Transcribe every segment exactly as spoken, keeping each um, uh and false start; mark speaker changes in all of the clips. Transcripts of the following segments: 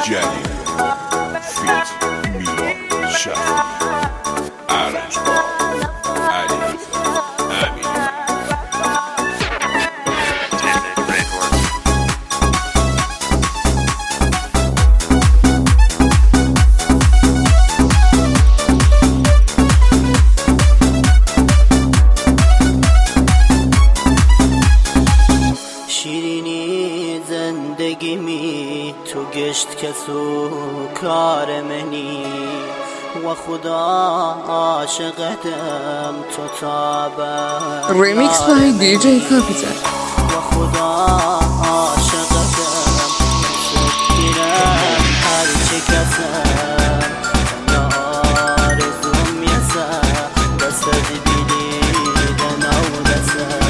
Speaker 1: جلیل فیت میلاد شفیعی ارجبار علیرضا امیری
Speaker 2: شیرینی زندگیمی تو گشت کسو کار منی و خدا عاشقتم تو تابم
Speaker 3: ریمیکس بای دی جی کاپیتان
Speaker 2: و خدا عاشقتم مسکرم هر چه کسم یا آرزوم یسم دستت بیدیدن او دستم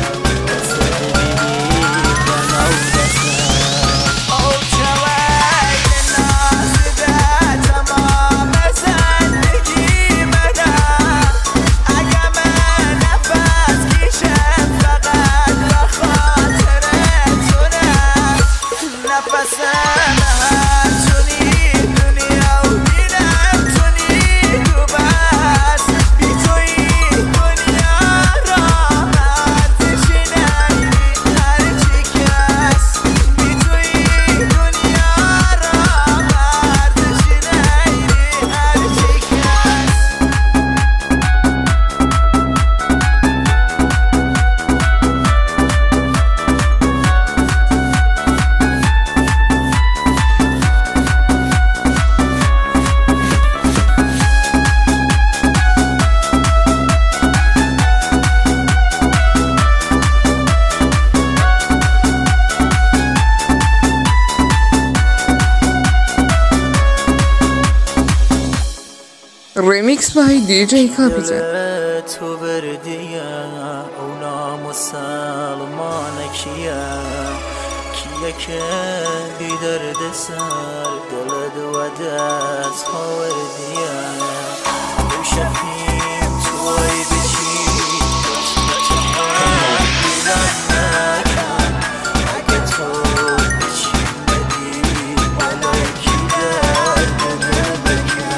Speaker 3: ریمیکس بای دی جی کاپیتان
Speaker 2: تو بردیه اونا مسلمان کیه کیه که بی درد سر دلد و دست ها وردیه او شفیم توی بچی بیلم نکن اگه تو بچی ندی بالای کی درد دل بکن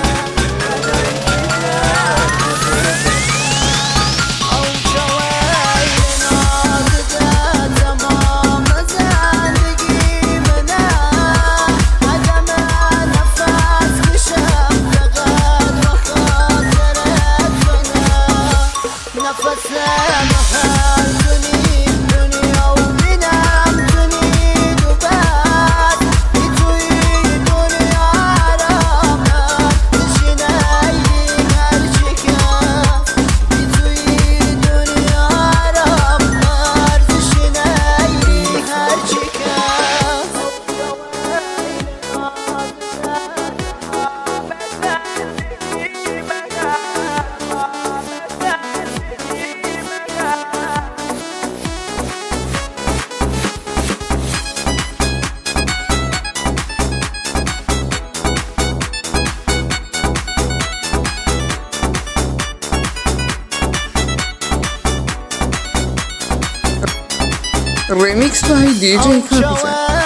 Speaker 3: ریمیکس بای دی جی کاپیتان